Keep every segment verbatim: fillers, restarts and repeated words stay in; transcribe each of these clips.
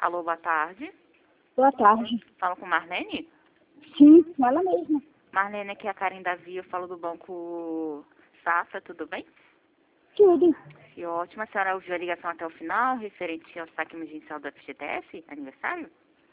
Alô, boa tarde. Boa tarde. Fala com Marlene? Sim, ela mesma. Marlene, aqui é a Karen Davi, eu falo do Banco Safra, tudo bem? Tudo. Que ótimo. A senhora ouviu a ligação até o final, referente ao saque emergencial do F G T S, aniversário?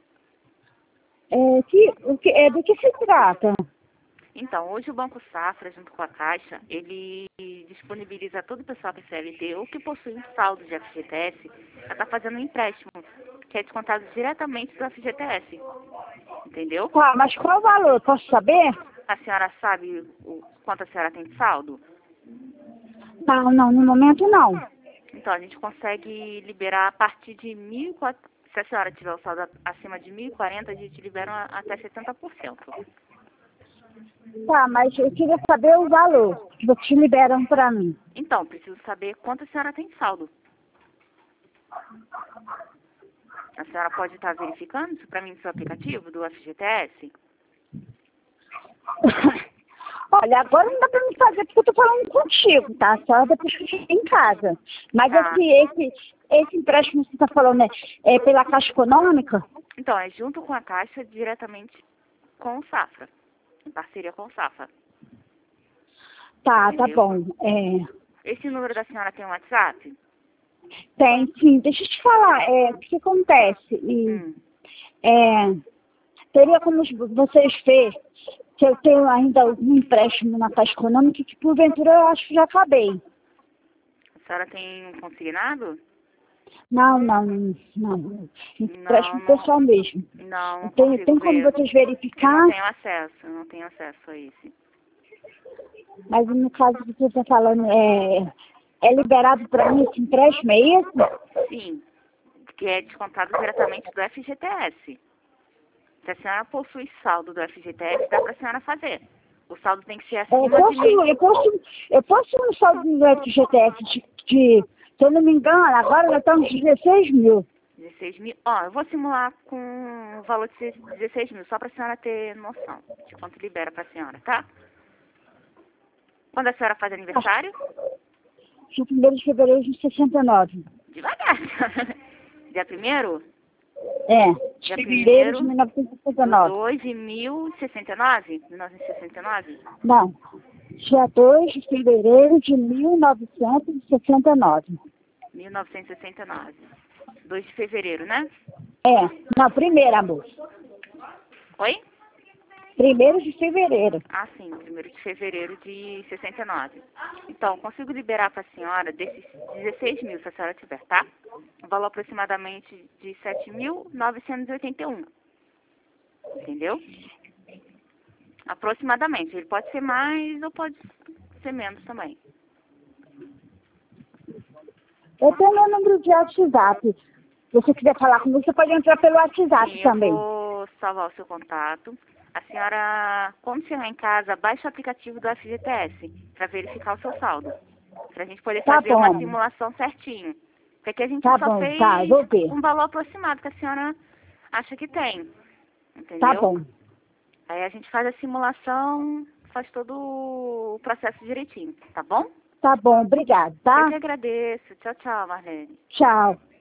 É, que, o que, é, do que se trata? Então, hoje o Banco Safra, junto com a Caixa, ele disponibiliza a todo o pessoal que é C L T ou que possui um saldo de F G T S para estar fazendo um empréstimo, que é descontado diretamente do F G T S. Entendeu? Tá, mas qual o valor? Posso saber? A senhora sabe o quanto a senhora tem de saldo? Não, não, no momento não. Então, a gente consegue liberar a partir de mil e quatrocentos. Se a senhora tiver o saldo acima de mil e quarenta, a gente libera até setenta por cento. Tá, mas eu queria saber o valor que vocês liberam pra mim. Então, preciso saber quanto a senhora tem de saldo. A senhora pode estar verificando isso para mim no seu aplicativo do F G T S? Olha, agora não dá pra me fazer porque eu tô falando contigo, tá? Só depois que eu cheguei em casa. Mas Tá. esse, esse, esse empréstimo que você tá falando é, é pela Caixa Econômica? Então, é junto com a Caixa, diretamente com o Safra. Em parceria com o Safra. Tá, tá Entendeu? bom. É, Esse número da senhora tem um WhatsApp? tem, sim. Deixa eu te falar, é, o que acontece? E, Hum. é, teria como vocês ver que eu tenho ainda um empréstimo na Caixa Econômica que, porventura, eu acho que já acabei. A senhora tem um consignado? Não, não, não. Empréstimo Não, não, pessoal mesmo. não, não Tem, consigo tem como ver. vocês Eu não verificar, tenho acesso, eu não tenho acesso a esse. mas no caso que você está falando, é, é liberado para mim esse empréstimo, é isso? Sim, que é descontado diretamente do F G T S. Se a senhora possui saldo do F G T S, dá para a senhora fazer. O saldo tem que ser Eu acima de posso, mil. eu posso, eu posso no saldo do F G T S de, de, se eu não me engano, agora já estamos dezesseis mil. dezesseis mil. Ó, eu vou simular com o valor de dezesseis mil, só para a senhora ter noção de quanto libera para a senhora, tá? Quando a senhora faz aniversário? Dia primeiro de fevereiro de sessenta e nove. Devagar. Dia primeiro? É, Dia fevereiro de primeiro mil novecentos e sessenta e do nove. dois de mil e sessenta e nove? mil novecentos e sessenta e nove? Não, dia dois de fevereiro de mil novecentos e sessenta e nove. mil novecentos e sessenta e nove. dois de fevereiro, né? É, não, primeiro, amor. Oi? Primeiro de fevereiro. Ah, sim, primeiro de fevereiro de sessenta e nove. Então, consigo liberar para a senhora desses dezesseis mil, se a senhora tiver, tá? Um valor aproximadamente de sete mil novecentos e oitenta e um. Entendeu? Aproximadamente. Ele pode ser mais ou pode ser menos também. Eu tenho meu número de WhatsApp. Se você quiser falar comigo, você pode entrar pelo WhatsApp Sim, eu também. vou salvar o seu contato. A senhora, quando chegar em casa, baixe o aplicativo do F G T S para verificar o seu saldo. Para a gente poder Tá fazer uma bom. simulação certinho. Porque aqui a gente Tá só bom, fez tá, eu vou ver. um valor aproximado que a senhora acha que tem. Entendeu? Tá bom. Aí a gente faz a simulação, faz todo o processo direitinho, tá bom? Tá bom, obrigado, Eu tá? que agradeço. Tchau, tchau, Marlene. Tchau.